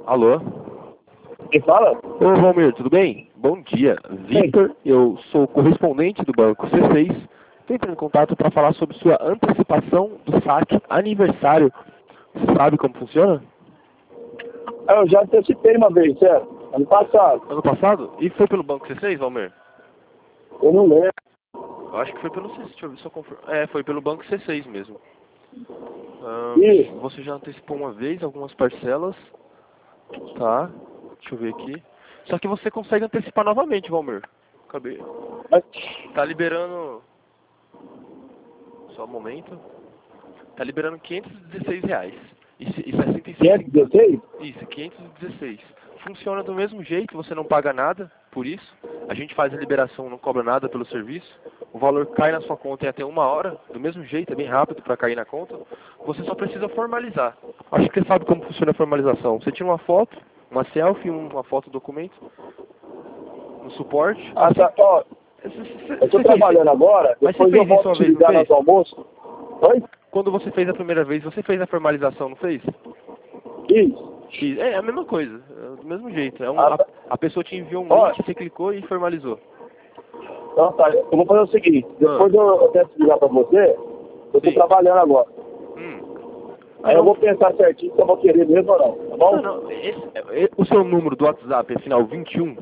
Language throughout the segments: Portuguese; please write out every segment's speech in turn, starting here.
Alô? Quem fala? Ô, Valmir, tudo bem? Bom dia. Victor, eu sou correspondente do Banco C6. Estou entrando em contato para falar sobre sua antecipação do saque aniversário. Você sabe como funciona? Eu já antecipei uma vez, certo? Ano passado. Ano passado? E foi pelo Banco C6, Valmir? Eu não lembro. Eu acho que foi pelo C6. Deixa eu ver se eu confirmo. É, foi pelo Banco C6 mesmo. Isso. Você já antecipou uma vez algumas parcelas. Tá. Deixa eu ver aqui. Só que você consegue antecipar novamente, Valmir. Acabei. Mas, Tá liberando... Só um momento. Tá liberando R$ 516. E 65 centavos. 516? Isso, 516. Funciona do mesmo jeito, você não paga nada por isso. A gente faz a liberação, não cobra nada pelo serviço. O valor cai na sua conta em até 1 hora. Do mesmo jeito, é bem rápido para cair na conta. Você só precisa formalizar. Acho que você sabe como funciona a formalização. Você tira uma foto, uma selfie, uma foto documento, no suporte. Ah, tá. Ó, eu tô trabalhando agora, Mas você depois eu fez isso volto uma te vez, não ligar fez? no almoço. Oi? Quando você fez a primeira vez, você fez a formalização, não fez? Isso. É a mesma coisa, do mesmo jeito. Tá. A pessoa te enviou um Ó. link, você clicou e formalizou. Então tá, eu vou fazer o seguinte, depois eu tento ligar pra você, eu tô Sim. trabalhando agora. Aí eu não. vou pensar certinho se eu vou querer mesmo ou não, tá bom? Não. O seu número do WhatsApp é final 21?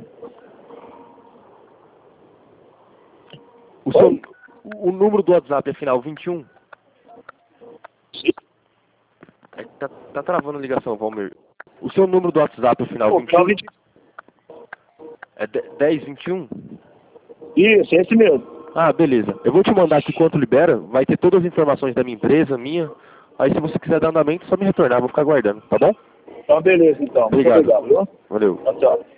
O número do WhatsApp é final 21? Sim. Tá travando a ligação, Valmir. O seu número do WhatsApp é final Pô, 21? 20... É 1021? Isso, esse mesmo. Ah, beleza. Eu vou te mandar aqui quanto libera, vai ter todas as informações da minha empresa, minha. Aí se você quiser dar andamento, é só me retornar, vou ficar aguardando, tá bom? Então beleza, então. Obrigado. Muito obrigado, viu? Valeu. Tchau, tchau.